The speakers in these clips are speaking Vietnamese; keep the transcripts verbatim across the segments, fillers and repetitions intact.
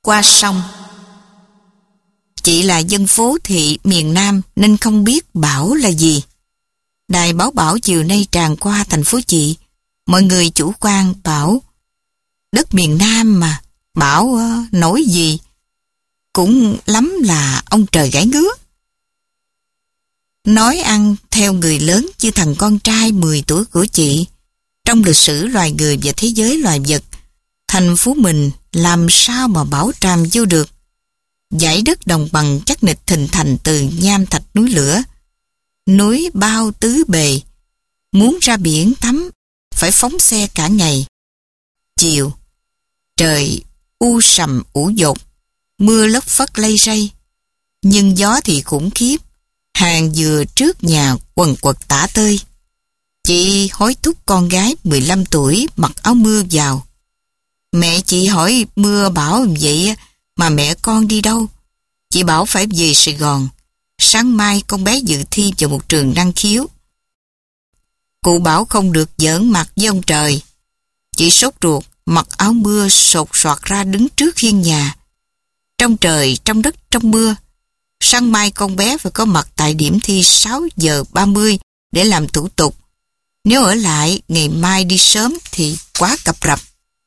qua sông. Chị là dân phố thị miền Nam nên không biết bão là gì. Đài báo bão chiều nay tràn qua thành phố chị. Mọi người chủ quan bảo đất miền Nam mà, bão uh, nổi gì. Cũng lắm là ông trời gãi ngứa. Nói ăn theo người lớn như thằng con trai mười tuổi của chị. Trong lịch sử loài người và thế giới loài vật, thành phố mình làm sao mà bão tràm vô được. Dãy đất đồng bằng chắc nịch hình thành từ nham thạch núi lửa. Núi bao tứ bề. Muốn ra biển tắm, phải phóng xe cả ngày. Chiều, trời u sầm ủ dột, mưa lất phất lây ray. Nhưng gió thì khủng khiếp, hàng dừa trước nhà quần quật tả tơi. Chị hối thúc con gái mười lăm tuổi mặc áo mưa vào. Mẹ chị hỏi mưa bão vậy mà mẹ con đi đâu? Chị bảo phải về Sài Gòn. Sáng mai con bé dự thi vào một trường năng khiếu. Cụ bảo không được giỡn mặt với ông trời. Chị sốt ruột, mặc áo mưa sột soạt ra đứng trước hiên nhà. Trong trời, trong đất, trong mưa. Sáng mai con bé phải có mặt tại điểm thi sáu giờ ba mươi để làm thủ tục. Nếu ở lại ngày mai đi sớm thì quá cập rập.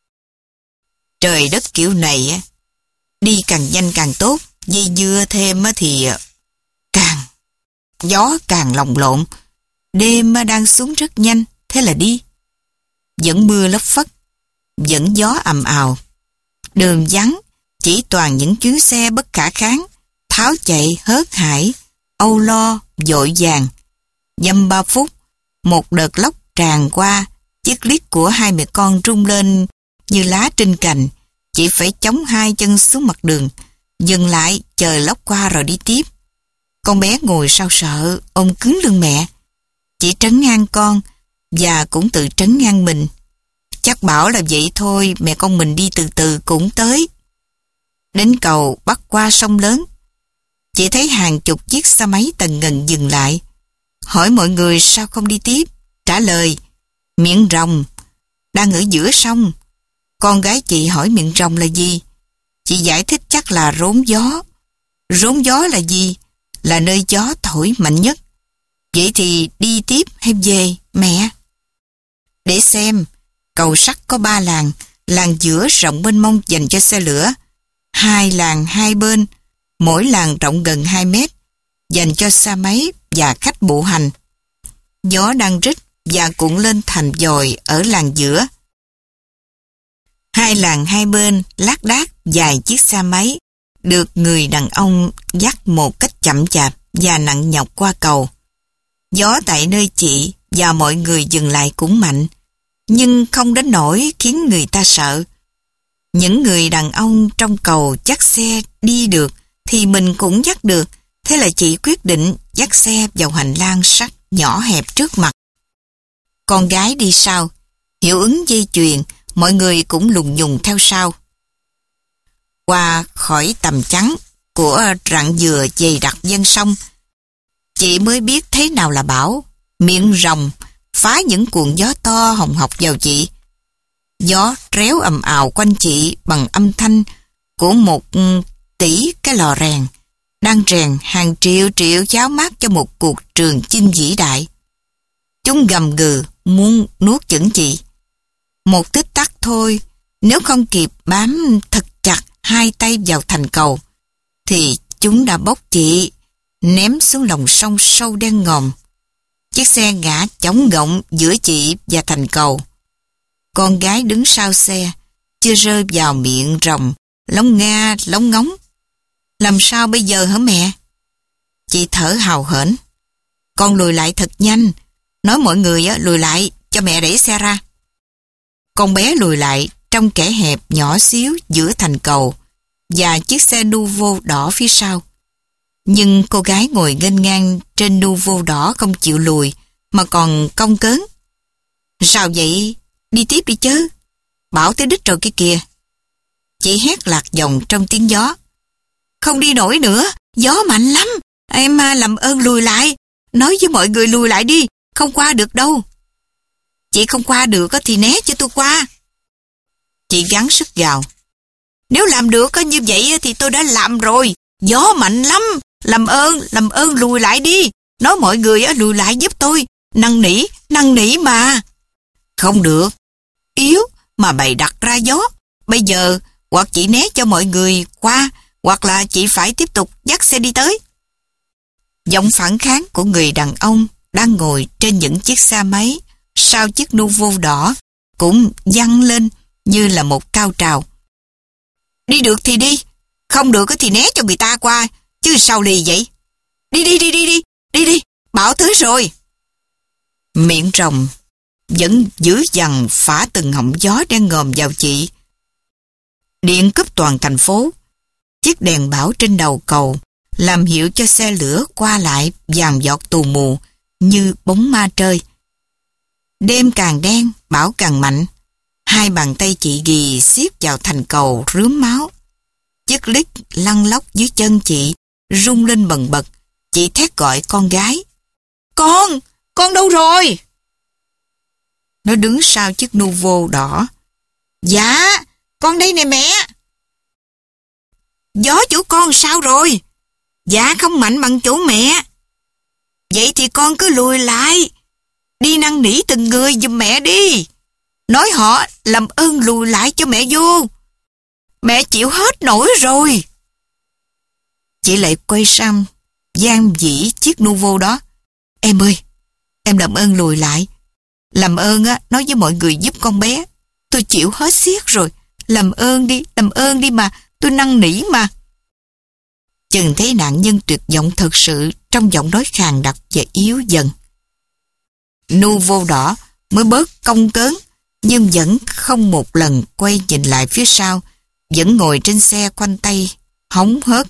Trời đất kiểu này đi càng nhanh càng tốt, dây dưa thêm thì càng gió càng lồng lộn. Đêm đang xuống rất nhanh, thế là đi. Vẫn mưa lất phất, vẫn gió ầm ào. Đường vắng, chỉ toàn những chuyến xe bất khả kháng, tháo chạy hớt hải, âu lo, vội vàng. Dăm ba phút, một đợt lốc tràn qua, chiếc liếc của hai mẹ con rung lên như lá trên cành. Chị phải chống hai chân xuống mặt đường, dừng lại chờ lốc qua rồi đi tiếp. Con bé ngồi sau sợ, ôm cứng lưng mẹ. Chị trấn an con và cũng tự trấn an mình. Chắc bảo là vậy thôi, mẹ con mình đi từ từ cũng tới. Đến cầu bắc qua sông lớn, chị thấy hàng chục chiếc xe máy tần ngần dừng lại. Hỏi mọi người sao không đi tiếp. Trả lời, miệng rồng, đang ở giữa sông. Con gái chị hỏi miệng rồng là gì? Chị giải thích chắc là rốn gió. Rốn gió là gì? Là nơi gió thổi mạnh nhất. Vậy thì đi tiếp hay về, mẹ? Để xem, cầu sắt có ba làn, làn giữa rộng mênh mông dành cho xe lửa, hai làn hai bên, mỗi làn rộng gần hai mét, dành cho xe máy và khách bộ hành. Gió đang rít và cuộn lên thành dòi ở làn giữa. Hai làn hai bên lác đác vài chiếc xe máy được người đàn ông dắt một cách chậm chạp và nặng nhọc qua cầu. Gió tại nơi chị và mọi người dừng lại cũng mạnh, nhưng không đến nỗi khiến người ta sợ. Những người đàn ông trong cầu dắt xe đi được thì mình cũng dắt được, thế là chị quyết định dắt xe vào hành lang sắt nhỏ hẹp trước mặt. Con gái đi sau, hiệu ứng dây chuyền, mọi người cũng lùng nhùng theo sau. Qua khỏi tầm trắng của rặng dừa dày đặc ven sông, chị mới biết thế nào là bão. Miệng rồng phá những cuộn gió to hồng hộc vào chị. Gió réo ầm ào quanh chị bằng âm thanh của một tỷ cái lò rèn đang rèn hàng triệu triệu cháo mát cho một cuộc trường chinh vĩ đại. Chúng gầm gừ muốn nuốt chửng chị. Một tích tắc thôi, nếu không kịp bám thật chặt hai tay vào thành cầu, thì chúng đã bốc chị, ném xuống lòng sông sâu đen ngòm. Chiếc xe ngã chóng gọng giữa chị và thành cầu. Con gái đứng sau xe, chưa rơi vào miệng rồng, lóng nga, lóng ngóng. Làm sao bây giờ hả mẹ? Chị thở hào hển. Con lùi lại thật nhanh, nói mọi người á, lùi lại cho mẹ đẩy xe ra. Con bé lùi lại trong kẻ hẹp nhỏ xíu giữa thành cầu và chiếc xe Nuvo đỏ phía sau. Nhưng cô gái ngồi nghênh ngang trên Nuvo đỏ không chịu lùi mà còn cong cớn. Sao vậy? Đi tiếp đi chứ. Bảo tới đích rồi kia kìa. Chị hét lạc giọng trong tiếng gió. Không đi nổi nữa, gió mạnh lắm. Em làm ơn lùi lại. Nói với mọi người lùi lại đi, không qua được đâu. Chị không qua được thì né cho tôi qua. Chị gắng sức gào. Nếu làm được như vậy thì tôi đã làm rồi. Gió mạnh lắm. Làm ơn, làm ơn lùi lại đi. Nói mọi người lùi lại giúp tôi. Năn nỉ, năn nỉ mà. Không được. Yếu mà bày đặt ra gió. Bây giờ hoặc chị né cho mọi người qua, hoặc là chị phải tiếp tục dắt xe đi tới. Giọng phản kháng của người đàn ông đang ngồi trên những chiếc xe máy sau chiếc Nouveau đỏ cũng vang lên như là một cao trào. Đi được thì đi, không được thì né cho người ta qua, chứ sao lì vậy? Đi đi đi đi đi, đi đi, bão tới rồi. Miệng rồng vẫn dữ dằn phả từng họng gió đang ngòm vào chị. Điện cúp toàn thành phố. Chiếc đèn bão trên đầu cầu làm hiệu cho xe lửa qua lại vàng giọt tù mù như bóng ma trơi. Đêm càng đen, bão càng mạnh. Hai bàn tay chị ghì siết vào thành cầu rướm máu. Chiếc lít lăn lóc dưới chân chị rung lên bần bật. Chị thét gọi con gái. Con, con đâu rồi? Nó đứng sau chiếc Nouveau đỏ. Dạ, con đây nè mẹ. Gió chỗ con sao rồi? Dạ không mạnh bằng chỗ mẹ. Vậy thì con cứ lùi lại. Đi năn nỉ từng người giùm mẹ đi. Nói họ làm ơn lùi lại cho mẹ vô. Mẹ chịu hết nổi rồi. Chị lại quay sang gian dĩ chiếc Nouveau đó. Em ơi, em làm ơn lùi lại. Làm ơn á, nói với mọi người giúp con bé. Tôi chịu hết xiết rồi. Làm ơn đi, làm ơn đi mà. Tôi năn nỉ mà. Chừng thấy nạn nhân tuyệt vọng thật sự trong giọng nói khàn đặc và yếu dần. Nouveau đỏ mới bớt cong cớn, nhưng vẫn không một lần quay nhìn lại phía sau, vẫn ngồi trên xe khoanh tay, hóng hớt.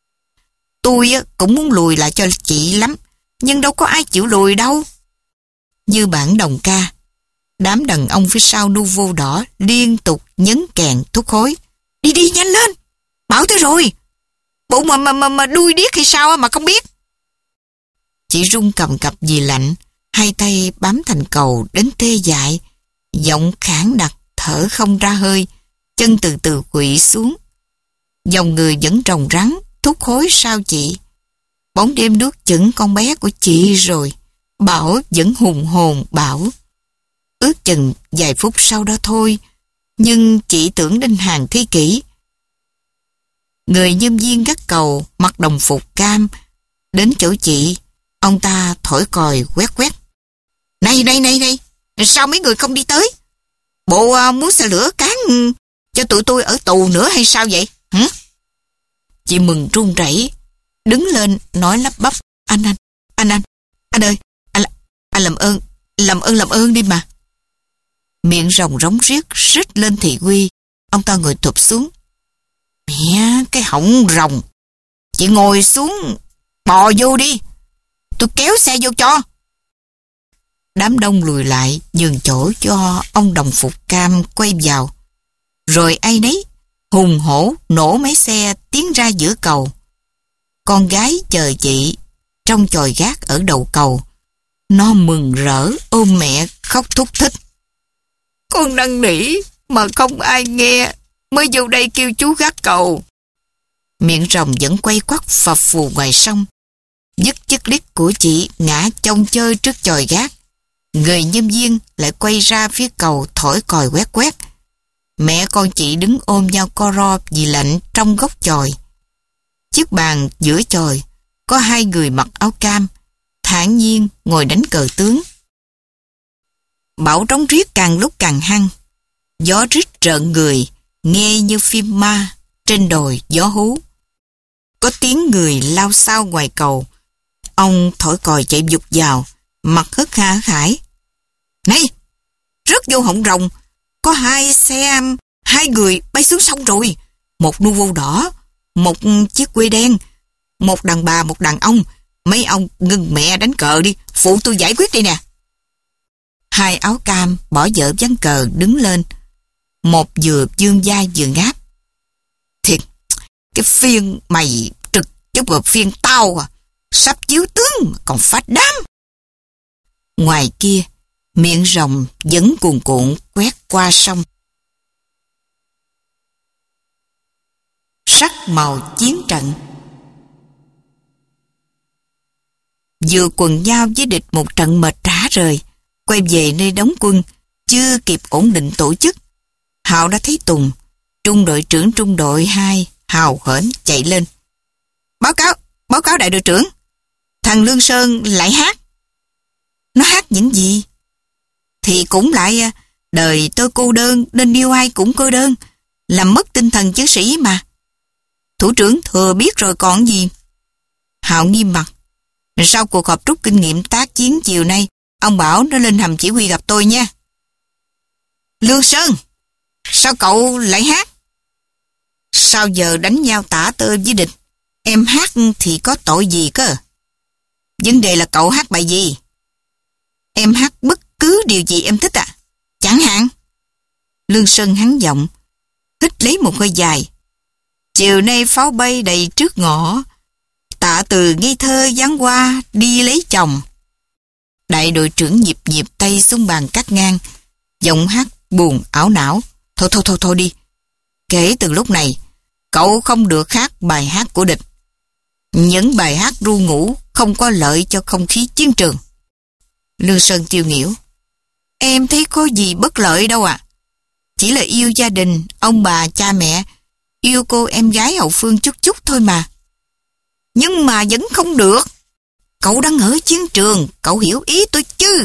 Tôi cũng muốn lùi lại cho chị lắm, nhưng đâu có ai chịu lùi đâu. Như bản đồng ca, đám đàn ông phía sau Nouveau đỏ liên tục nhấn kèn thúc hối. Đi đi nhanh lên, bão tới rồi. Bộ mà mà mà, mà đuôi điếc hay sao mà không biết. Chị run cầm cập vì lạnh, hai tay bám thành cầu đến tê dại, giọng khản đặc, thở không ra hơi, chân từ từ quỵ xuống. Dòng người vẫn rồng rắn thúc hối sau chị. Bóng đêm nuốt chửng con bé của chị rồi. Bão vẫn hùng hồn bão. Ước chừng vài phút sau đó thôi, nhưng chị tưởng đến hàng thế kỷ. Người nhân viên gác cầu mặc đồng phục cam đến chỗ chị. Ông ta thổi còi quét quét. Này này này này, sao mấy người không đi tới? Bộ uh, muốn xe lửa cán cho tụi tôi ở tù nữa hay sao vậy? Hả? Chị mừng run rẩy, đứng lên nói lắp bắp. Anh anh, anh anh, anh ơi, anh, anh làm ơn, làm ơn làm ơn đi mà. Miệng rồng rống riết, rít lên thị uy. Ông ta ngồi thụp xuống. Mẹ, cái họng rồng. Chị ngồi xuống, bò vô đi. Tôi kéo xe vô cho. Đám đông lùi lại, nhường chỗ cho ông đồng phục cam quay vào. Rồi ai nấy, hùng hổ nổ máy xe tiến ra giữa cầu. Con gái chờ chị trong chòi gác ở đầu cầu. Nó mừng rỡ ôm mẹ khóc thúc thích. Con năn nỉ mà không ai nghe, mới vô đây kêu chú gác cầu. Miệng rồng vẫn quay quắt phập phù ngoài sông. Dứt chiếc lít của chị ngã chông chơi trước chòi gác. Người nhân viên lại quay ra phía cầu thổi còi quét quét. Mẹ con chị đứng ôm nhau co ro vì lạnh trong góc chòi. Chiếc bàn giữa chòi có hai người mặc áo cam, thản nhiên ngồi đánh cờ tướng. Bão trống riết càng lúc càng hăng. Gió rít rợn người, nghe như phim ma trên đồi gió hú. Có tiếng người lao xao ngoài cầu. Ông thổi còi chạy vụt vào, mặt hớt ha hải. Này, rớt vô họng rồng, có hai xe, hai người bay xuống sông rồi. Một Nouveau đỏ, một chiếc quê đen, một đàn bà, một đàn ông. Mấy ông ngừng mẹ đánh cờ đi, phụ tôi giải quyết đi nè. Hai áo cam bỏ vợ ván cờ đứng lên. Một vừa dương vai vừa ngáp. Thiệt, cái phiên mày trực chứ vừa phiên tao à. Sắp chiếu tướng còn phát đám. Ngoài kia, miệng rồng vẫn cuồn cuộn quét qua sông. sắc màu chiến trận. Vừa quần nhau với địch một trận mệt rã rời, quay về nơi đóng quân, chưa kịp ổn định tổ chức, Hạo đã thấy Tùng, trung đội trưởng trung đội hai, hào hớn chạy lên. Báo cáo, báo cáo đại đội trưởng, thằng Lương Sơn lại hát. Nó hát những gì? Thì cũng lại đời tôi cô đơn nên yêu ai cũng cô đơn, làm mất tinh thần chiến sĩ mà. Thủ trưởng thừa biết rồi còn gì. Hạo nghiêm mặt. Sau cuộc họp rút kinh nghiệm tác chiến chiều nay, ông bảo nó lên hầm chỉ huy gặp tôi nha. Lương Sơn, sao cậu lại hát? Sao giờ đánh nhau tả tơi với địch, em hát thì có tội gì cơ? Vấn đề là cậu hát bài gì? Em hát bất cứ điều gì em thích à? Chẳng hạn. Lương Sơn hắn giọng, hít lấy một hơi dài. Chiều nay pháo bay đầy trước ngõ, Tạ Từ ngây thơ giáng qua đi lấy chồng. Đại đội trưởng nhịp nhịp tay xuống bàn cắt ngang, giọng hát buồn ảo não. Thôi thôi thôi thôi đi. Kể từ lúc này, cậu không được hát bài hát của địch. Những bài hát ru ngủ không có lợi cho không khí chiến trường. Lương Sơn tiêu nghỉu. Em thấy có gì bất lợi đâu à. Chỉ là yêu gia đình, ông bà, cha mẹ, yêu cô em gái hậu phương chút chút thôi mà. Nhưng mà vẫn không được. Cậu đang ở chiến trường, cậu hiểu ý tôi chứ.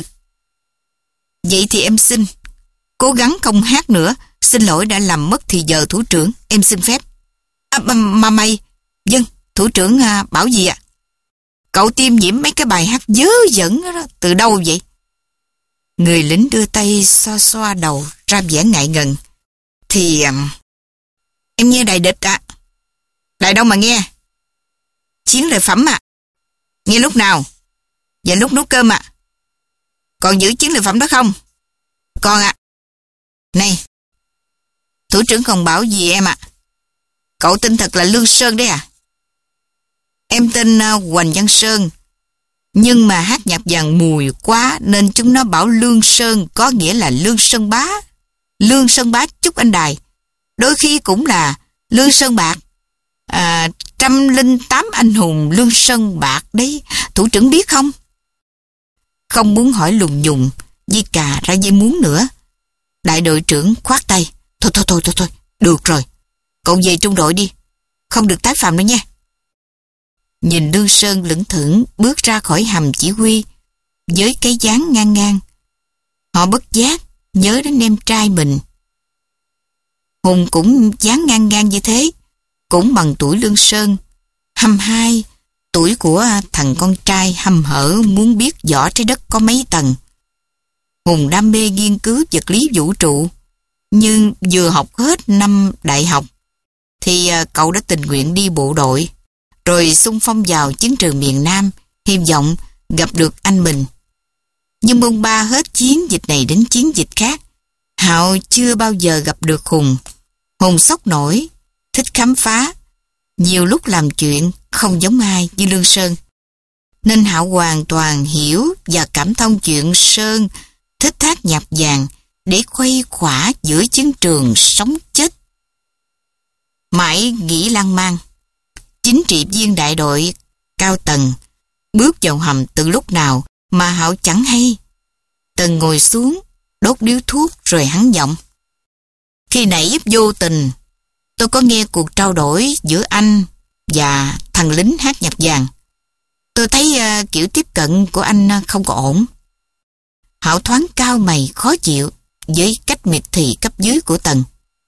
Vậy thì em xin, cố gắng không hát nữa. Xin lỗi đã làm mất thì giờ thủ trưởng, em xin phép. À, mà, mà mày, dân, thủ trưởng à, bảo gì ạ? À? Cậu tiêm nhiễm mấy cái bài hát dớ dẫn đó, từ đâu vậy? Người lính đưa tay xoa xoa đầu ra vẻ ngại ngần. Thì um, em nghe đài địch ạ. À. Đài đâu mà nghe? Chiến lợi phẩm ạ. À. Nghe lúc nào? Và lúc nấu cơm ạ. À. Còn giữ chiến lợi phẩm đó không? Còn ạ. À. Này, thủ trưởng còn bảo gì em ạ? À? Cậu tên thật là Lương Sơn đấy à? Em tên uh, Hoành Văn Sơn. Nhưng mà hát nhạc vàng mùi quá nên chúng nó bảo Lương Sơn có nghĩa là Lương Sơn Bá. Lương Sơn Bá chúc anh đài. Đôi khi cũng là Lương Sơn Bạc. À, trăm linh tám anh hùng Lương Sơn Bạc đấy. Thủ trưởng biết không? Không muốn hỏi lùng nhùng, di cà ra dây muốn nữa. Đại đội trưởng khoát tay. Thôi thôi thôi thôi thôi, được rồi. Cậu về trung đội đi. Không được tái phạm nữa nha. Nhìn Lương Sơn lững thững bước ra khỏi hầm chỉ huy với cái dáng ngang ngang. Họ bất giác nhớ đến em trai mình. Hùng cũng dáng ngang ngang như thế, cũng bằng tuổi Lương Sơn, hăm hai, tuổi của thằng con trai hăm hở muốn biết vỏ trái đất có mấy tầng. Hùng đam mê nghiên cứu vật lý vũ trụ, nhưng vừa học hết năm đại học thì cậu đã tình nguyện đi bộ đội, rồi xung phong vào chiến trường miền Nam, hy vọng gặp được anh mình. Nhưng bôn ba hết chiến dịch này đến chiến dịch khác, Hạo chưa bao giờ gặp được Hùng. Hùng sốc nổi, thích khám phá, nhiều lúc làm chuyện không giống ai như Lương Sơn. Nên Hạo hoàn toàn hiểu và cảm thông chuyện Sơn thích hát nhạc vàng để khuây khỏa giữa chiến trường sống chết. Mãi nghĩ lan man, chính trị viên đại đội Cao Tần bước vào hầm từ lúc nào mà Hạo chẳng hay. Tần ngồi xuống, đốt điếu thuốc rồi hắn giọng. Khi nãy vô tình, tôi có nghe cuộc trao đổi giữa anh và thằng lính hát nhạc vàng. Tôi thấy uh, kiểu tiếp cận của anh uh, không có ổn. Hạo thoáng cao mày khó chịu với cách miệt thị cấp dưới của Tần.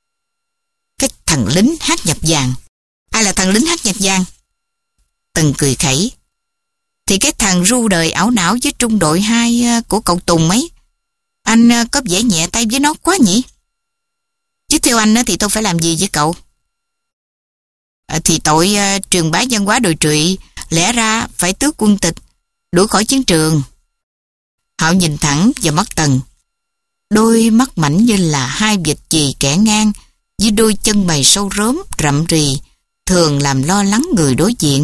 Cái thằng lính hát nhạc vàng. Ai là thằng lính hát nhạc vàng? Tần cười khẩy. Thì cái thằng ru đời ảo não với trung đội hai uh, của cậu Tùng ấy. Anh uh, có vẻ nhẹ tay với nó quá nhỉ? Chứ theo anh uh, thì tôi phải làm gì với cậu? À, thì tội uh, truyền bá văn hóa đồi trụy, lẽ ra phải tước quân tịch, đuổi khỏi chiến trường. Hạo nhìn thẳng vào mắt Tần. Đôi mắt mảnh như là hai vệt chì kẻ ngang, với đôi chân mày sâu róm rậm rì, thường làm lo lắng người đối diện.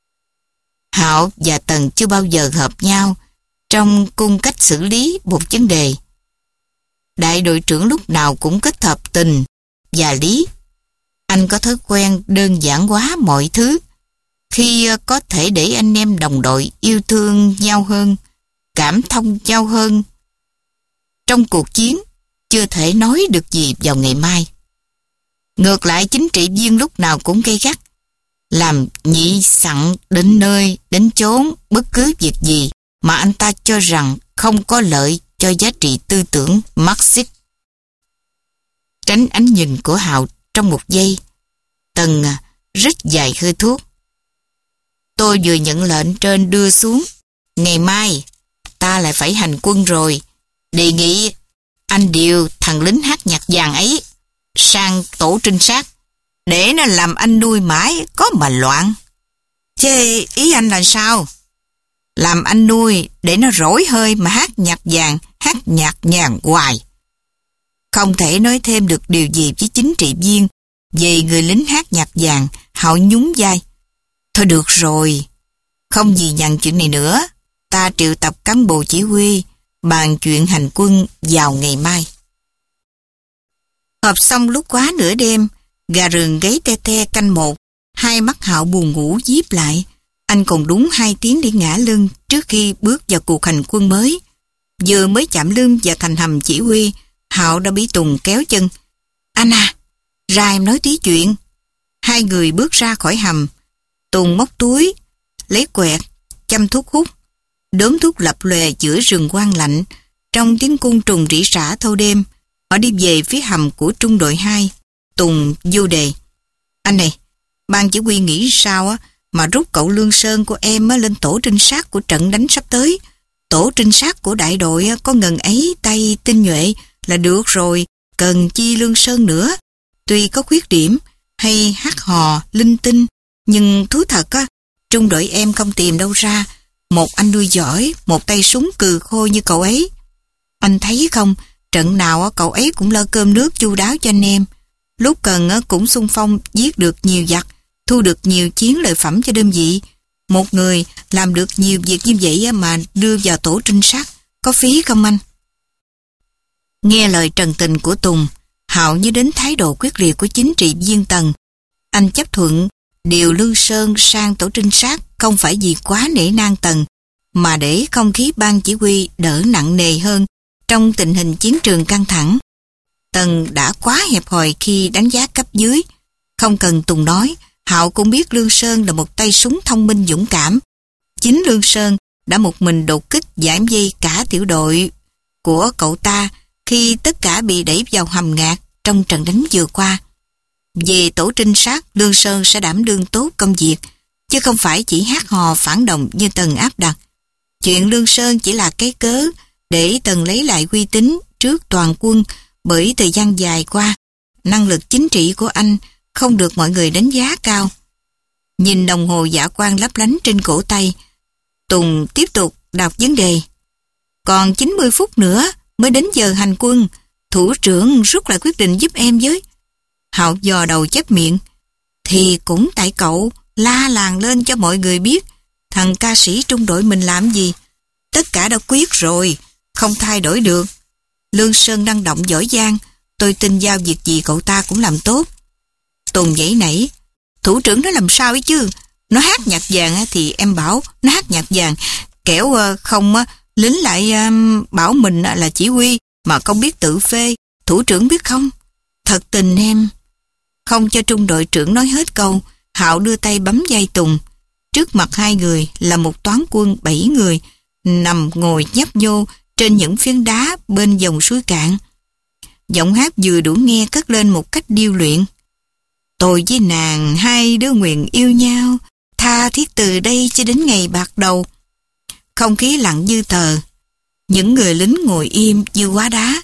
Hạo và Tần chưa bao giờ hợp nhau trong cung cách xử lý một vấn đề. Đại đội trưởng lúc nào cũng kết hợp tình và lý. Anh có thói quen đơn giản hóa mọi thứ. Khi có thể để anh em đồng đội yêu thương nhau hơn, cảm thông nhau hơn trong cuộc chiến, chưa thể nói được gì vào ngày mai. Ngược lại, chính trị viên lúc nào cũng gay gắt, làm nhị sẵn đến nơi, đến chốn, bất cứ việc gì mà anh ta cho rằng không có lợi cho giá trị tư tưởng Marxist. Tránh ánh nhìn của Hào trong một giây, Tần rít dài hơi thuốc. Tôi vừa nhận lệnh trên đưa xuống. Ngày mai, ta lại phải hành quân rồi. Đề nghị anh điều thằng lính hát nhạc vàng ấy sang tổ trinh sát, để nó làm anh nuôi mãi, có mà loạn. Chê, ý anh là sao? Làm anh nuôi để nó rỗi hơi mà hát nhạc vàng, hát nhạc nhàng hoài. Không thể nói thêm được điều gì với chính trị viên về người lính hát nhạc vàng. Hạo nhún vai. Thôi được rồi, không gì nhằn chuyện này nữa. Ta triệu tập cán bộ chỉ huy, bàn chuyện hành quân vào ngày mai. Họp xong lúc quá nửa đêm, gà rừng gáy te te canh một. Hai mắt Hạo buồn ngủ díp lại. Anh còn đúng hai tiếng để ngã lưng trước khi bước vào cuộc hành quân mới. Vừa mới chạm lưng vào thành hầm chỉ huy, Hạo đã bị Tùng kéo chân. Anh à, ra em nói tí chuyện. Hai người bước ra khỏi hầm. Tùng móc túi, lấy quẹt, châm thuốc hút. Đốm thuốc lập lòe giữa rừng quang lạnh. Trong tiếng côn trùng rỉ rả thâu đêm, họ đi về phía hầm của trung đội hai. Tùng vô đề. Anh này, ban chỉ huy nghĩ sao á mà rút cậu Lương Sơn của em lên tổ trinh sát của trận đánh sắp tới. Tổ trinh sát của đại đội có ngần ấy tay tinh nhuệ là được rồi, cần chi Lương Sơn nữa. Tuy có khuyết điểm hay hát hò linh tinh, nhưng thú thật á, trung đội em không tìm đâu ra một anh nuôi giỏi, một tay súng cừ khôi như cậu ấy. Anh thấy không, trận nào cậu ấy cũng lo cơm nước chu đáo cho anh em. Lúc cần cũng xung phong giết được nhiều giặc, thu được nhiều chiến lợi phẩm cho đơn vị. Một người làm được nhiều việc như vậy mà đưa vào tổ trinh sát, có phí không anh? Nghe lời trần tình của Tùng, Hạo như đến thái độ quyết liệt của chính trị viên Tần. Anh chấp thuận điều Lương Sơn sang tổ trinh sát không phải vì quá nể nang Tần, mà để không khí ban chỉ huy đỡ nặng nề hơn trong tình hình chiến trường căng thẳng. Tần đã quá hẹp hòi khi đánh giá cấp dưới. Không cần Tùng nói, Hạo cũng biết Lương Sơn là một tay súng thông minh dũng cảm. Chính Lương Sơn đã một mình đột kích giảm dây cả tiểu đội của cậu ta khi tất cả bị đẩy vào hầm ngạt trong trận đánh vừa qua. Về tổ trinh sát, Lương Sơn sẽ đảm đương tốt công việc, chứ không phải chỉ hát hò phản động như Tần áp đặt. Chuyện Lương Sơn chỉ là cái cớ để Tần lấy lại uy tín trước toàn quân, bởi thời gian dài qua, năng lực chính trị của anh không được mọi người đánh giá cao. Nhìn đồng hồ dạ quang lấp lánh trên cổ tay, Tùng tiếp tục đọc vấn đề. Còn chín mươi phút nữa mới đến giờ hành quân, thủ trưởng rút lại quyết định giúp em với. Hạo dò đầu chép miệng. Thì cũng tại cậu la làng lên cho mọi người biết thằng ca sĩ trung đội mình làm gì. Tất cả đã quyết rồi, không thay đổi được. Lương Sơn năng động giỏi giang, tôi tin giao việc gì cậu ta cũng làm tốt. Tùng giãy nảy. Thủ trưởng nó làm sao ấy chứ? Nó hát nhạc vàng thì em bảo nó hát nhạc vàng, kẻo không lính lại bảo mình là chỉ huy mà không biết tự phê. Thủ trưởng biết không? Thật tình em. Không cho trung đội trưởng nói hết câu, Hạo đưa tay bấm vai Tùng. Trước mặt hai người là một toán quân bảy người nằm ngồi nhấp nhô trên những phiến đá bên dòng suối cạn. Giọng hát vừa đủ nghe cất lên một cách điêu luyện. Tôi với nàng hai đứa nguyện yêu nhau, tha thiết từ đây cho đến ngày bạc đầu. Không khí lặng như tờ. Những người lính ngồi im như hóa đá.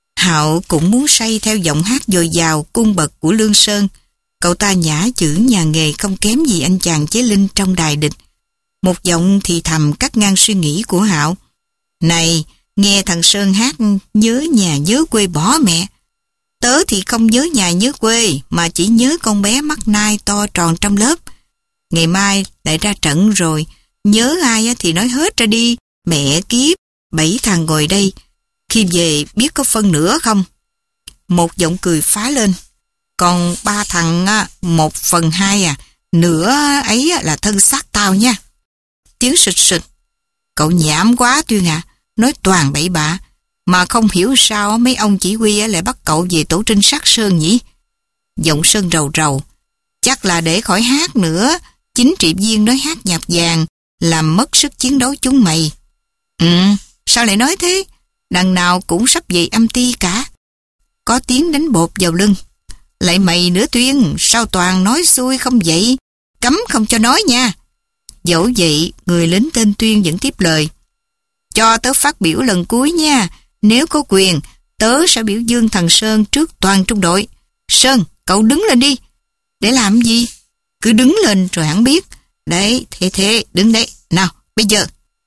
Hạo cũng muốn say theo giọng hát dồi dào cung bậc của Lương Sơn. Cậu ta nhả chữ nhà nghề không kém gì anh chàng chế linh trong đài địch. Một giọng thì thầm cắt ngang suy nghĩ của Hạo. Này, nghe thằng Sơn hát nhớ nhà nhớ quê bỏ mẹ. Tớ thì không nhớ nhà nhớ quê, mà chỉ nhớ con bé mắt nai to tròn trong lớp. Ngày mai lại ra trận rồi, nhớ ai thì nói hết ra đi. Mẹ kiếp, bảy thằng ngồi đây, khi về biết có phân nữa không? Một giọng cười phá lên. Còn ba thằng á, một phần hai à, nửa ấy là thân xác tao nha. Tiếng sụt sụt. Cậu nhảm quá Tuyên à, nói toàn bậy bạ. Mà không hiểu sao mấy ông chỉ huy lại bắt cậu về tổ trinh sát Sơn nhỉ? Giọng Sơn rầu rầu. Chắc là để khỏi hát nữa. Chính trị viên nói hát nhạc vàng làm mất sức chiến đấu chúng mày. Ừ, sao lại nói thế? Đằng nào cũng sắp về âm ty cả. Có tiếng đánh bột vào lưng. Lại mày nữa Tuyên, sao toàn nói xuôi không vậy? Cấm không cho nói nha. Dẫu vậy, người lính tên Tuyên vẫn tiếp lời. Cho tớ phát biểu lần cuối nha. Nếu có quyền, tớ sẽ biểu dương thằng Sơn trước toàn trung đội. Sơn, cậu đứng lên đi. Để làm gì? Cứ đứng lên rồi hẳn biết. Đấy, thế thế, đứng đấy. Nào, bây giờ.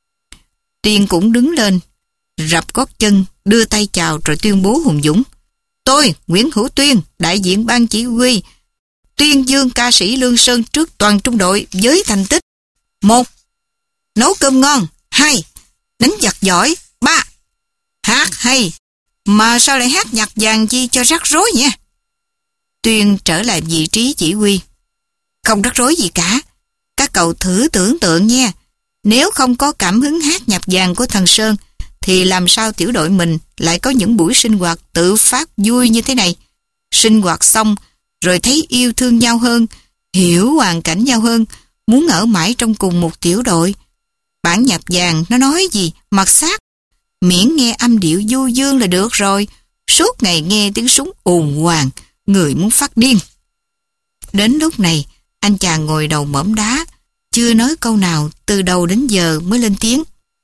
Tuyên cũng đứng lên, rập gót chân, đưa tay chào rồi tuyên bố hùng dũng. Tôi, Nguyễn Hữu Tuyên, đại diện ban chỉ huy, tuyên dương ca sĩ Lương Sơn trước toàn trung đội với thành tích. Một, nấu cơm ngon. Hai, đánh giặc giỏi. Ba, hát hay. Mà sao lại hát nhạc vàng chi cho rắc rối nha? Tuyên trở lại vị trí chỉ huy. Không rắc rối gì cả. Các cậu thử tưởng tượng nha. Nếu không có cảm hứng hát nhạc vàng của thằng Sơn, thì làm sao tiểu đội mình lại có những buổi sinh hoạt tự phát vui như thế này? Sinh hoạt xong, rồi thấy yêu thương nhau hơn, hiểu hoàn cảnh nhau hơn, muốn ở mãi trong cùng một tiểu đội. Bản nhạc vàng nó nói gì, mặc xác. Miễn nghe âm điệu du dương là được rồi. Suốt ngày nghe tiếng súng ồn hoàng, người muốn phát điên. Đến lúc này, anh chàng ngồi đầu mỏm đá, chưa nói câu nào từ đầu đến giờ mới lên tiếng.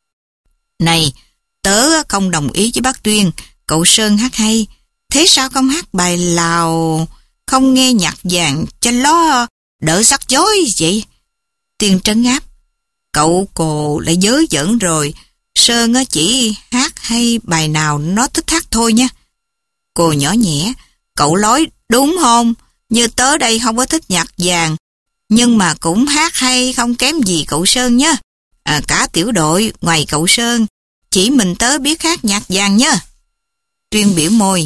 Này, tớ không đồng ý với bác Tuyên, cậu Sơn hát hay. Thế sao không hát bài Lào, không nghe nhạc vàng cho nó đỡ rắc rối vậy? Tuyên trấn áp. Cậu cô lại dớ dẫn rồi. Sơn chỉ hát hay bài nào nó thích hát thôi nha. Cô nhỏ nhẹ. Cậu nói đúng không? Như tớ đây không có thích nhạc vàng, nhưng mà cũng hát hay không kém gì cậu Sơn nhé. À, cả tiểu đội ngoài cậu Sơn, chỉ mình tớ biết hát nhạc vàng nhé. Tuyên biểu môi.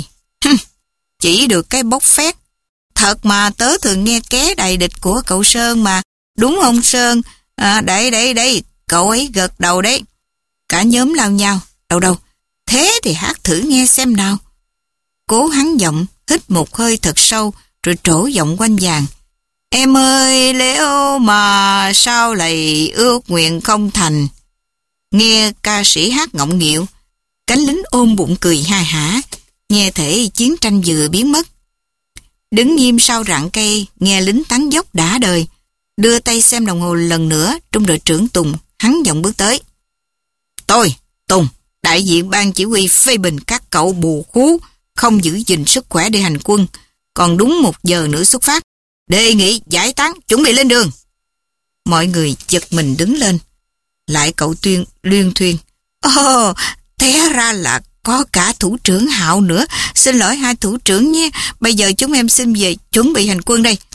Chỉ được cái bốc phét. Thật mà tớ thường nghe ké đầy địch của cậu Sơn mà. Đúng không Sơn? À, đây đây đây, cậu ấy gật đầu đấy. Cả nhóm lao nhau. Đâu đâu, thế thì hát thử nghe xem nào. Cố hắn giọng, hít một hơi thật sâu, rồi trổ giọng quanh vàng. Em ơi, Leo mà sao lại ước nguyện không thành? Nghe ca sĩ hát ngọng nghịu, cánh lính ôm bụng cười ha hả, nghe thể chiến tranh vừa biến mất. Đứng nghiêm sau rặng cây, nghe lính tán dốc đã đời, đưa tay xem đồng hồ lần nữa, trung đội trưởng Tùng, hắn giọng bước tới. Tôi, Tùng, đại diện ban chỉ huy phê bình các cậu bù khú, không giữ gìn sức khỏe để hành quân, còn đúng một giờ nữa xuất phát. Đề nghị giải tán, chuẩn bị lên đường. Mọi người giật mình đứng lên. Lại cậu Tuyên luyên thuyên. Ồ, oh, té ra là có cả thủ trưởng Hạo nữa. Xin lỗi hai thủ trưởng nhé. Bây giờ chúng em xin về chuẩn bị hành quân đây.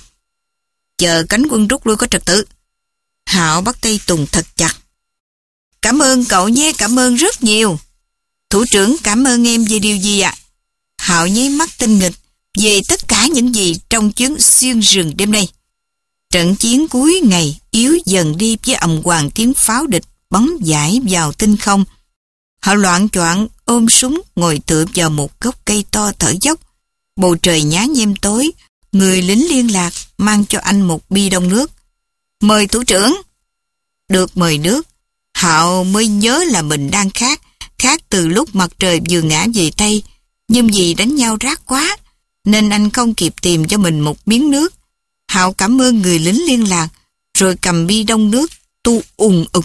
Chờ cánh quân rút lui có trật tự. Hạo bắt tay Tùng thật chặt. Cảm ơn cậu nhé, cảm ơn rất nhiều. Thủ trưởng cảm ơn em về điều gì ạ? À? Hạo nháy mắt tinh nghịch về tất cả những gì trong chuyến xuyên rừng đêm nay. Trận chiến cuối ngày yếu dần đi với ầm hoàng tiếng pháo địch bắn dải vào tinh không. Họ loạng choạng ôm súng ngồi tựa vào một gốc cây to thở dốc. Bầu trời nhá nhem tối, người lính liên lạc mang cho anh một bi đông nước. Mời thủ trưởng. Được mời nước, Hạo mới nhớ là mình đang khát, khát từ lúc mặt trời vừa ngã về Tây, nhưng vì đánh nhau rát quá, nên anh không kịp tìm cho mình một miếng nước. Hạo cảm ơn người lính liên lạc, rồi cầm bi đông nước tu ùn ục.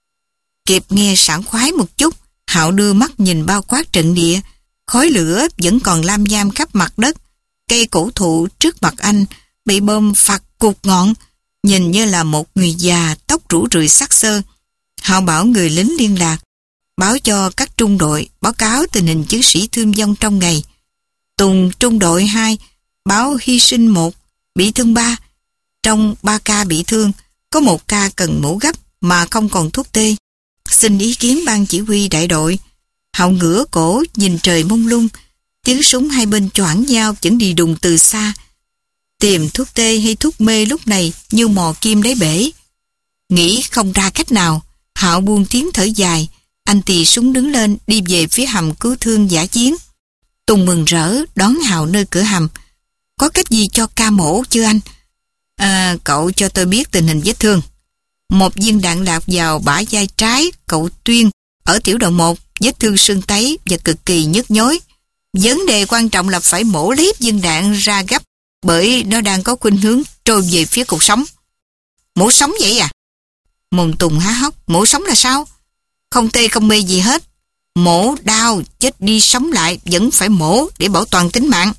Kịp nghe sảng khoái một chút, Hạo đưa mắt nhìn bao quát trận địa. Khói lửa vẫn còn lam nham khắp mặt đất. Cây cổ thụ trước mặt anh bị bom phạt cụt ngọn, nhìn như là một người già tóc rủ rượi sắc sơ. Hạo bảo người lính liên lạc báo cho các trung đội báo cáo tình hình chiến sĩ thương vong trong ngày. Tùng trung đội hai báo hy sinh một, bị thương ba. Trong ba ca bị thương, có một ca cần mổ gấp mà không còn thuốc tê. Xin ý kiến ban chỉ huy đại đội. Hạo ngửa cổ nhìn trời mông lung, tiếng súng hai bên choảng nhau vẫn đi đùng từ xa. Tìm thuốc tê hay thuốc mê lúc này như mò kim đáy bể. Nghĩ không ra cách nào, Hạo buông tiếng thở dài. Anh tì súng đứng lên đi về phía hầm cứu thương dã chiến. Tùng mừng rỡ đón Hạo nơi cửa hầm. Có cách gì cho ca mổ chưa anh? À, cậu cho tôi biết tình hình vết thương. Một viên đạn lạc vào bả vai trái cậu Tuyên ở tiểu đội một, vết thương sưng tấy và cực kỳ nhức nhối. Vấn đề quan trọng là phải mổ liếp viên đạn ra gấp, bởi nó đang có khuynh hướng trôi về phía cột sống. Mổ sống vậy à? Môn Tùng há hốc. Mổ sống là sao? Không tê không mê gì hết. Mổ đau, chết đi sống lại, vẫn phải mổ để bảo toàn tính mạng.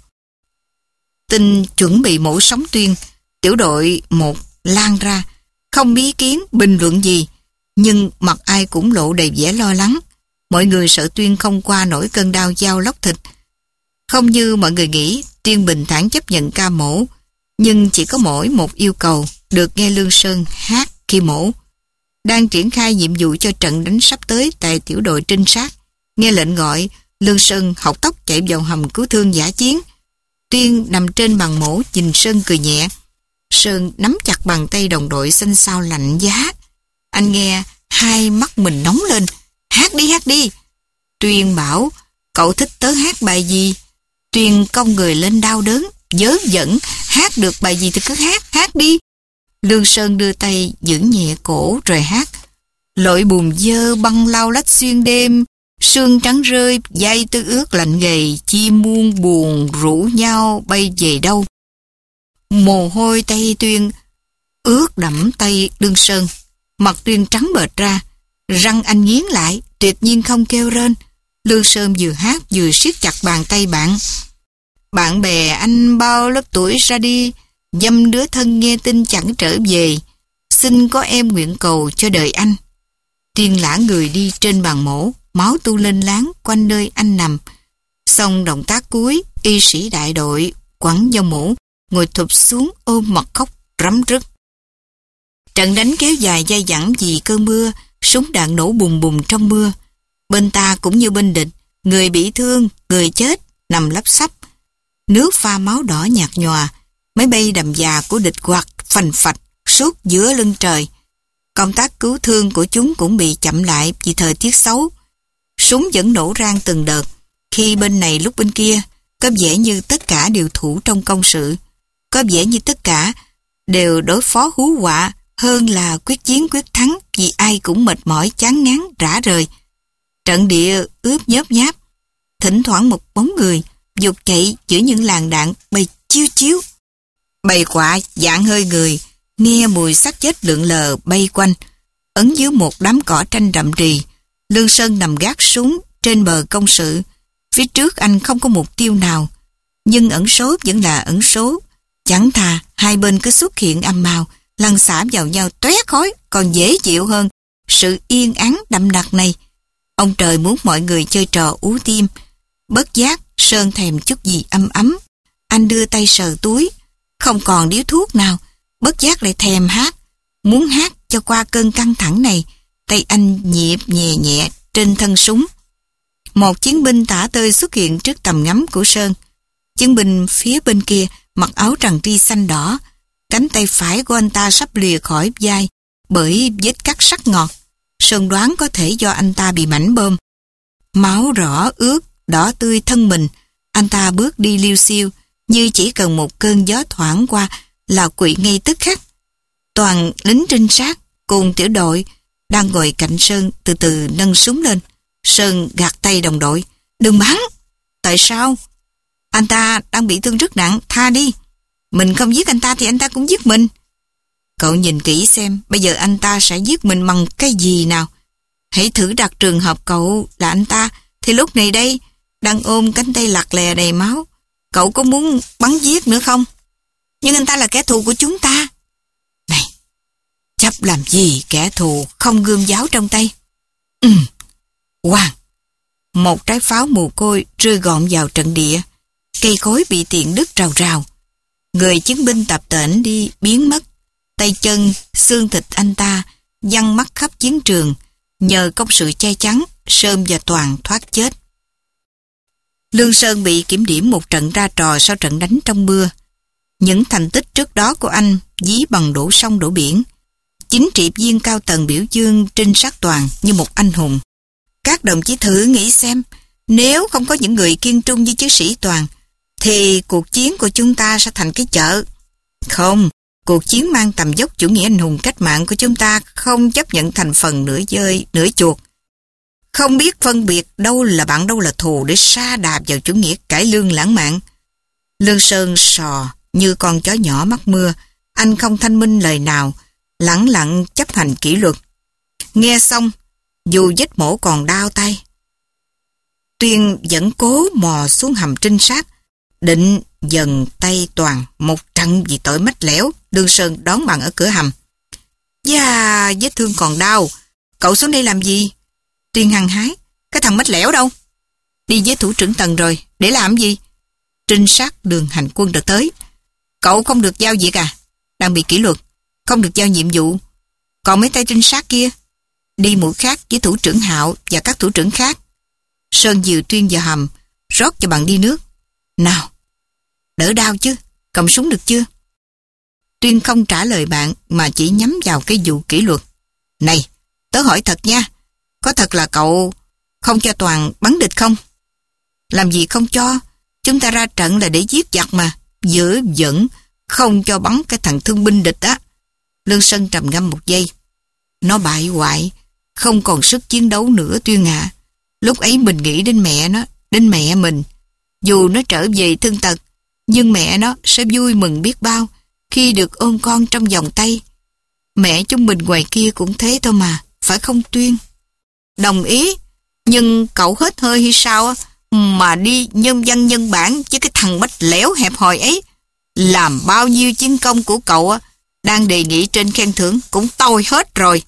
Tin chuẩn bị mổ sống Tuyên, tiểu đội một lan ra, không ý kiến, bình luận gì, nhưng mặt ai cũng lộ đầy vẻ lo lắng. Mọi người sợ Tuyên không qua nổi cơn đau dao lóc thịt. Không như mọi người nghĩ, Tuyên bình thản chấp nhận ca mổ, nhưng chỉ có mỗi một yêu cầu, được nghe Lương Sơn hát khi mổ. Đang triển khai nhiệm vụ cho trận đánh sắp tới tại tiểu đội trinh sát. Nghe lệnh gọi, Lương Sơn học tốc chạy vào hầm cứu thương dã chiến. Tuyên nằm trên bàn mổ nhìn Sơn cười nhẹ. Sơn nắm chặt bàn tay đồng đội xanh xao lạnh giá. Anh nghe hai mắt mình nóng lên. Hát đi, hát đi. Tuyên bảo, cậu thích tớ hát bài gì? Tuyên cong người lên đau đớn, dớ dẫn, hát được bài gì thì cứ hát, hát đi. Lương Sơn đưa tay giữ nhẹ cổ rồi hát. Lội bùn dơ băng lao lách xuyên đêm, sương trắng rơi, dây tư ướt lạnh gầy, chim muôn buồn rủ nhau bay về đâu. Mồ hôi tay Tuyên ướt đẫm tay Lương Sơn, mặt Tuyên trắng bệch ra, răng anh nghiến lại, tuyệt nhiên không kêu rên. Lương Sơn vừa hát vừa siết chặt bàn tay bạn. Bạn bè anh bao lớp tuổi ra đi, dăm đứa thân nghe tin chẳng trở về, xin có em nguyện cầu cho đời anh. Tuyên lả người đi trên bàn mổ, máu tu lên láng quanh nơi anh nằm. Xong động tác cuối, y sĩ đại đội quẳng dao mổ, ngồi thụp xuống ôm mặt khóc rắm rứt. Trận đánh kéo dài dai dẳng vì cơn mưa, súng đạn nổ bùng bùng trong mưa. Bên ta cũng như bên địch, người bị thương, người chết nằm lấp xấp. Nước pha máu đỏ nhạt nhòa, máy bay đầm già của địch quạt phành phạch suốt giữa lưng trời. Công tác cứu thương của chúng cũng bị chậm lại vì thời tiết xấu. Súng vẫn nổ rang từng đợt, khi bên này lúc bên kia, có vẻ như tất cả đều thủ trong công sự. Có vẻ như tất cả đều đối phó hú họa hơn là quyết chiến quyết thắng, vì ai cũng mệt mỏi chán ngán rã rời. Trận địa ướp nhớp nháp, thỉnh thoảng một bóng người dục chạy giữa những làn đạn bay chiếu chiếu. Bầy quạ dạng hơi người, nghe mùi xác chết lượn lờ bay quanh. Ấn dưới một đám cỏ tranh rậm rì, Lương Sơn nằm gác súng trên bờ công sự. Phía trước anh không có mục tiêu nào, nhưng ẩn số vẫn là ẩn số. Chẳng thà hai bên cứ xuất hiện âm mào, lăn xả vào nhau tóe khói còn dễ chịu hơn sự yên ắng đậm đặc này. Ông trời muốn mọi người chơi trò ú tim. Bất giác Sơn thèm chút gì ấm ấm. Anh đưa tay sờ túi, không còn điếu thuốc nào. Bất giác lại thèm hát. Muốn hát cho qua cơn căng thẳng này. Tay anh nhịp nhẹ nhẹ trên thân súng. Một chiến binh tả tơi xuất hiện trước tầm ngắm của Sơn. Chiến binh phía bên kia mặc áo tràng ri xanh đỏ. Cánh tay phải của anh ta sắp lìa khỏi vai bởi vết cắt sắc ngọt. Sơn đoán có thể do anh ta bị mảnh bom. Máu rõ ướt, đỏ tươi thân mình. Anh ta bước đi liêu xiêu, như chỉ cần một cơn gió thoảng qua là quỵ ngay tức khắc. Toàn lính trinh sát cùng tiểu đội đang ngồi cạnh Sơn từ từ nâng súng lên. Sơn gạt tay đồng đội. Đừng bắn. Tại sao? Anh ta đang bị thương rất nặng, tha đi. Mình không giết anh ta thì anh ta cũng giết mình. Cậu nhìn kỹ xem, bây giờ anh ta sẽ giết mình bằng cái gì nào? Hãy thử đặt trường hợp cậu là anh ta, thì lúc này đây, đang ôm cánh tay lặt lè đầy máu. Cậu có muốn bắn giết nữa không? Nhưng anh ta là kẻ thù của chúng ta. Này, chấp làm gì kẻ thù không gươm giáo trong tay? Ừ, Hoàng. Một trái pháo mù côi rơi gọn vào trận địa. Cây cối bị tiện đứt rào rào. Người chiến binh tập tễnh đi biến mất. Tay chân, xương thịt anh ta văng mắt khắp chiến trường. Nhờ công sự che chắn, Sơn và Toàn thoát chết. Lương Sơn bị kiểm điểm một trận ra trò sau trận đánh trong mưa. Những thành tích trước đó của anh dí bằng đổ sông đổ biển. Chính trị viên cao tầng biểu dương Trinh Sát Toàn như một anh hùng. Các đồng chí thử nghĩ xem, nếu không có những người kiên trung như chiến sĩ Toàn, thì cuộc chiến của chúng ta sẽ thành cái chợ. Không, cuộc chiến mang tầm dốc chủ nghĩa anh hùng cách mạng của chúng ta không chấp nhận thành phần nửa dơi, nửa chuột. Không biết phân biệt đâu là bạn đâu là thù để sa đạp vào chủ nghĩa cải lương lãng mạn. Lương Sơn sò như con chó nhỏ mắc mưa, anh không thanh minh lời nào, lẳng lặng chấp hành kỷ luật. Nghe xong, dù vết mổ còn đau tay, Tuyên vẫn cố mò xuống hầm trinh sát, định dần tay Toàn một trận vì tội mách lẻo. Lương Sơn đón bằng ở cửa hầm. Dạ, vết thương còn đau, cậu xuống đây làm gì? Tuyên hăng hái, cái thằng mách lẻo đâu? Đi với thủ trưởng Tần rồi, để làm gì? Trinh sát đường hành quân đã tới. Cậu không được giao việc à? Đang bị kỷ luật, không được giao nhiệm vụ. Còn mấy tay trinh sát kia, đi mũi khác với thủ trưởng Hạo và các thủ trưởng khác. Sơn dìu Tuyên vào hầm, rót cho bạn đi nước. Nào, đỡ đau chứ, cầm súng được chưa? Tuyên không trả lời bạn mà chỉ nhắm vào cái vụ kỷ luật. Này, tớ hỏi thật nha, có thật là cậu không cho Toàn bắn địch không? Làm gì không cho? Chúng ta ra trận là để giết giặc mà. Dở dẫn, không cho bắn cái thằng thương binh địch á. Lương Sơn trầm ngâm một giây. Nó bại hoại, không còn sức chiến đấu nữa Tuyên ạ. À. Lúc ấy mình nghĩ đến mẹ nó, đến mẹ mình. Dù nó trở về thương tật, nhưng mẹ nó sẽ vui mừng biết bao khi được ôm con trong vòng tay. Mẹ chúng mình ngoài kia cũng thế thôi mà, phải không Tuyên? Đồng ý, nhưng cậu hết hơi hay sao mà đi nhân văn nhân bản với cái thằng mách lẻo hẹp hòi ấy. Làm bao nhiêu chiến công của cậu đang đề nghị trên khen thưởng cũng tôi hết rồi.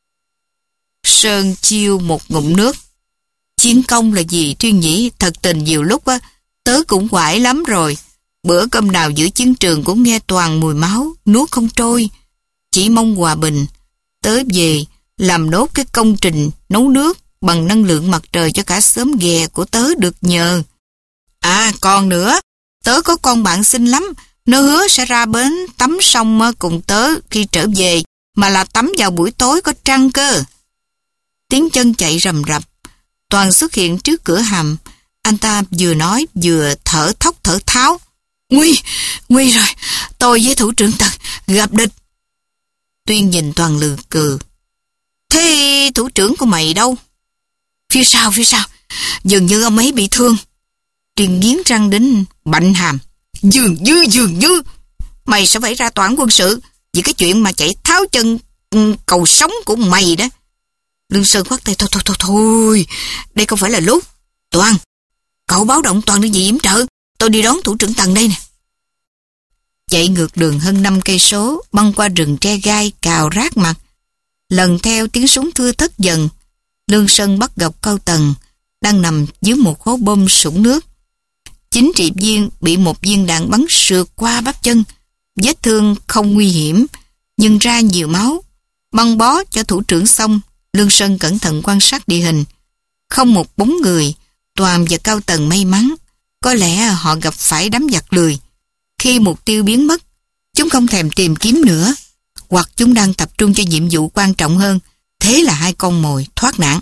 Sơn chiêu một ngụm nước. Chiến công là gì Tuyên nhỉ? Thật tình nhiều lúc á, tớ cũng quải lắm rồi. Bữa cơm nào giữa chiến trường cũng nghe toàn mùi máu, nuốt không trôi. Chỉ mong hòa bình. Tớ về làm nốt cái công trình nấu nước bằng năng lượng mặt trời cho cả xóm ghè của tớ được nhờ. À còn nữa, tớ có con bạn xinh lắm. Nó hứa sẽ ra bến tắm sông cùng tớ khi trở về, mà là tắm vào buổi tối có trăng cơ. Tiếng chân chạy rầm rập. Toàn xuất hiện trước cửa hầm. Anh ta vừa nói vừa thở thốc thở tháo. Nguy, nguy rồi, tôi với thủ trưởng Tần gặp địch. Tuyên nhìn Toàn lừ cừ. Thế thủ trưởng của mày đâu? Phía sau, phía sau, dường như ông ấy bị thương. Tuyên nghiến răng đến bạnh hàm. Dường như, dường như, mày sẽ phải ra tòa án quân sự vì cái chuyện mà chạy tháo chân cầu sống của mày đó. Lương Sơn khoát tay, thôi thôi thôi thôi, đây không phải là lúc. Toàn, cậu báo động Toàn đi gì yểm trợ, tôi đi đón thủ trưởng Tần đây nè. Chạy ngược đường hơn năm cây số, băng qua rừng tre gai cào rát mặt. Lần theo tiếng súng thưa thớt dần, Lương Sơn bắt gặp Cao Tần đang nằm dưới một hố bom sũng nước. Chính trị viên bị một viên đạn bắn sượt qua bắp chân, vết thương không nguy hiểm nhưng ra nhiều máu. Băng bó cho thủ trưởng xong, Lương Sơn cẩn thận quan sát địa hình. Không một bóng người. Toàn và Cao Tần may mắn, có lẽ họ gặp phải đám giặc lười. Khi mục tiêu biến mất, chúng không thèm tìm kiếm nữa, hoặc chúng đang tập trung cho nhiệm vụ quan trọng hơn. Thế là hai con mồi thoát nạn.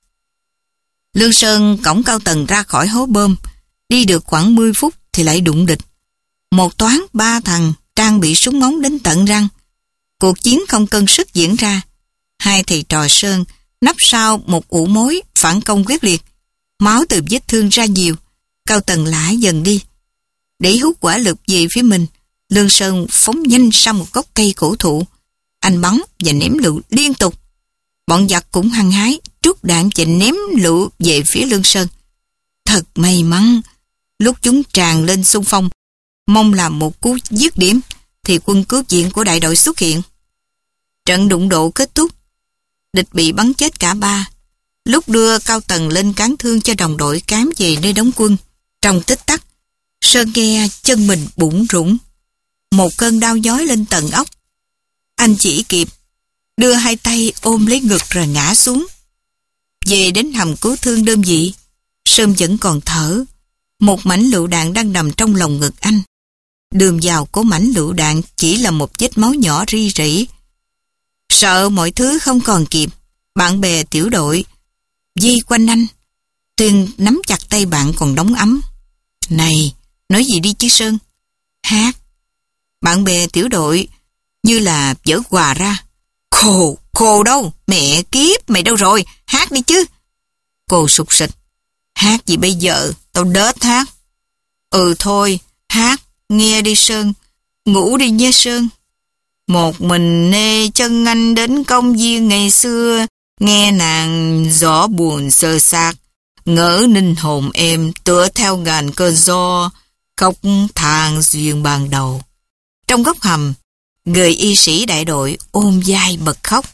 Lương Sơn cõng Cao Tần ra khỏi hố bom. Đi được khoảng mười phút thì lại đụng địch. Một toán ba thằng trang bị súng ống đến tận răng. Cuộc chiến không cân sức diễn ra. Hai thầy trò Sơn nấp sau một ụ mối phản công quyết liệt. Máu từ vết thương ra nhiều. Cao Tần lả dần đi. Để hút quả lực về phía mình, Lương Sơn phóng nhanh sang một gốc cây cổ thụ. Anh bắn và ném lựu liên tục. Bọn giặc cũng hăng hái trút đạn và ném lựu về phía Lương Sơn. Thật may mắn, lúc chúng tràn lên xung phong, mong làm một cú dứt điểm, thì quân cứu viện của đại đội xuất hiện. Trận đụng độ kết thúc, địch bị bắn chết cả ba. Lúc đưa Cao Tần lên cán thương cho đồng đội cám về nơi đóng quân, trong tích tắc, Sơn nghe chân mình bủn rủn. Một cơn đau nhói lên tận óc. Anh chỉ kịp đưa hai tay ôm lấy ngực rồi ngã xuống. Về đến hầm cứu thương đơn vị, Sơn vẫn còn thở. Một mảnh lựu đạn đang nằm trong lồng ngực anh. Đường vào của mảnh lựu đạn chỉ là một vết máu nhỏ ri rỉ. Sợ mọi thứ không còn kịp, bạn bè tiểu đội vây quanh anh. Tuyên nắm chặt tay bạn còn đóng ấm. Này, nói gì đi chứ Sơn? Hát. Bạn bè tiểu đội như là vỡ quà ra. Khồ, khồ đâu? Mẹ kiếp, mày đâu rồi? Hát đi chứ. Cô sụt sịch. Hát gì bây giờ? Tao đớt hát. Ừ thôi, hát, nghe đi Sơn. Ngủ đi nha Sơn. Một mình nê chân anh đến công viên ngày xưa, nghe nàng gió buồn sơ sát, ngỡ ninh hồn em tựa theo ngàn cơn gió, khóc than duyên ban đầu. Trong góc hầm, người y sĩ đại đội ôm vai bật khóc.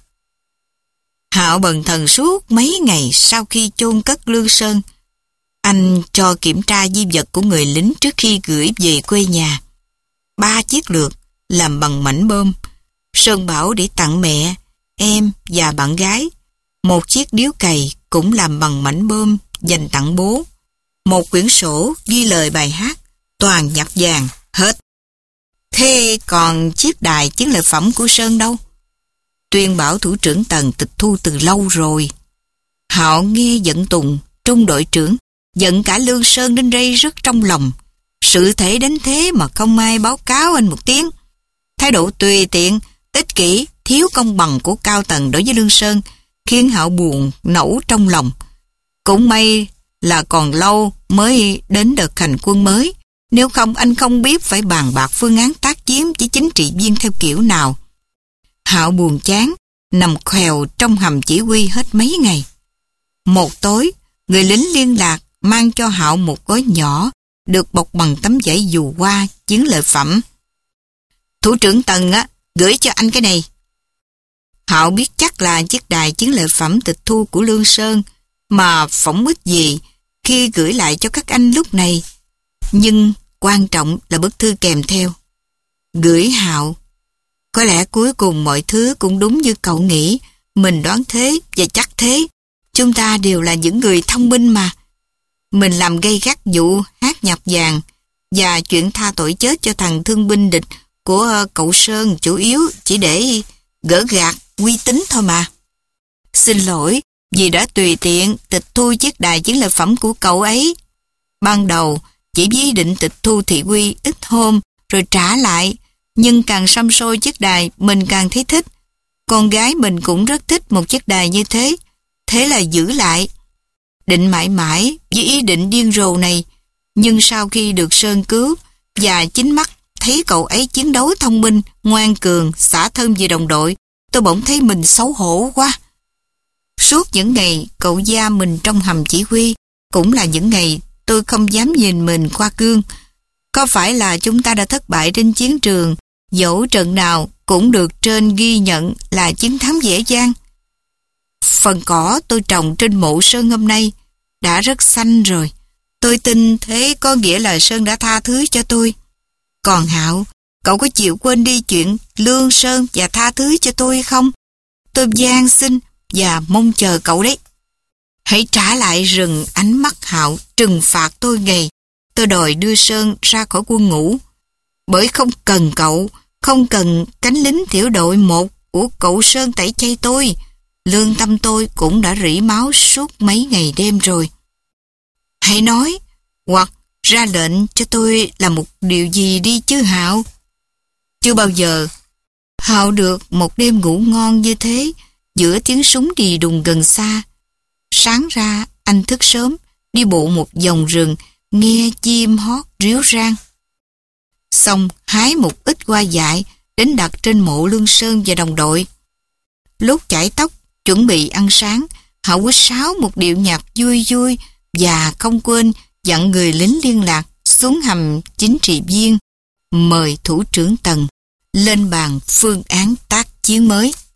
Hạo bần thần suốt mấy ngày sau khi chôn cất Lương Sơn. Anh cho kiểm tra di vật của người lính trước khi gửi về quê nhà. Ba chiếc lược làm bằng mảnh bơm. Sơn bảo để tặng mẹ, em và bạn gái. Một chiếc điếu cày cũng làm bằng mảnh bơm dành tặng bố. Một quyển sổ ghi lời bài hát, toàn nhạc vàng, hết. Thế còn chiếc đài chiến lợi phẩm của Sơn đâu? Tuyên bảo thủ trưởng Tần tịch thu từ lâu rồi. Hạo nghe giận Tùng, trung đội trưởng, giận cả Lương Sơn đến rây rứt trong lòng. Sự thể đến thế mà không ai báo cáo anh một tiếng. Thái độ tùy tiện, ích kỷ, thiếu công bằng của Cao Tần đối với Lương Sơn khiến Hạo buồn nẫu trong lòng. Cũng may là còn lâu mới đến đợt hành quân mới. Nếu không anh không biết phải bàn bạc phương án tác chiến với chính trị viên theo kiểu nào. Hạo buồn chán, nằm khèo trong hầm chỉ huy hết mấy ngày. Một tối, người lính liên lạc mang cho Hạo một gói nhỏ được bọc bằng tấm vải dù hoa chiến lợi phẩm. Thủ trưởng Tần á, gửi cho anh cái này. Hạo biết chắc là chiếc đài chiến lợi phẩm tịch thu của Lương Sơn mà phỏng ích gì khi gửi lại cho các anh lúc này. Nhưng quan trọng là bức thư kèm theo. Gửi Hạo. Có lẽ cuối cùng mọi thứ cũng đúng như cậu nghĩ. Mình đoán thế và chắc thế. Chúng ta đều là những người thông minh mà. Mình làm gây gắt vụ hát nhạc vàng và chuyện tha tội chết cho thằng thương binh địch của cậu Sơn chủ yếu chỉ để gỡ gạt uy tín thôi mà. Xin lỗi vì đã tùy tiện tịch thu chiếc đài chiến lợi phẩm của cậu ấy. Ban đầu chỉ với ý định tịch thu thị uy ít hôm rồi trả lại, nhưng càng xăm soi chiếc đài mình càng thấy thích. Con gái mình cũng rất thích một chiếc đài như thế, thế là giữ lại. Định mãi mãi với ý định điên rồ này, nhưng sau khi được Sơn cứu và chính mắt thấy cậu ấy chiến đấu thông minh, ngoan cường, xả thân về đồng đội, tôi bỗng thấy mình xấu hổ quá. Suốt những ngày cậu giam mình trong hầm chỉ huy, cũng là những ngày tôi không dám nhìn mình qua gương. Có phải là chúng ta đã thất bại trên chiến trường, dẫu trận nào cũng được trên ghi nhận là chiến thắng dễ dàng? Phần cỏ tôi trồng trên mộ Sơn hôm nay đã rất xanh rồi. Tôi tin thế có nghĩa là Sơn đã tha thứ cho tôi. Còn Hạo, cậu có chịu quên đi chuyện Lương Sơn và tha thứ cho tôi không? Tôi van xin và mong chờ cậu đấy. Hãy trả lại rừng ánh mắt Hạo trừng phạt tôi ngày tôi đòi đưa Sơn ra khỏi quân ngũ. Bởi không cần cậu, không cần cánh lính tiểu đội một của cậu Sơn tẩy chay tôi, lương tâm tôi cũng đã rỉ máu suốt mấy ngày đêm rồi. Hãy nói, hoặc ra lệnh cho tôi làm một điều gì đi chứ Hạo. Chưa bao giờ Hạo được một đêm ngủ ngon như thế giữa tiếng súng đì đùng gần xa. Sáng ra anh thức sớm, đi bộ một vòng rừng, nghe chim hót ríu rang. Xong hái một ít hoa dại đến đặt trên mộ Lương Sơn và đồng đội. Lúc chải tóc chuẩn bị ăn sáng, Hạo quýt sáo một điệu nhạc vui vui và không quên dặn người lính liên lạc xuống hầm chính trị viên mời thủ trưởng Tần lên bàn phương án tác chiến mới.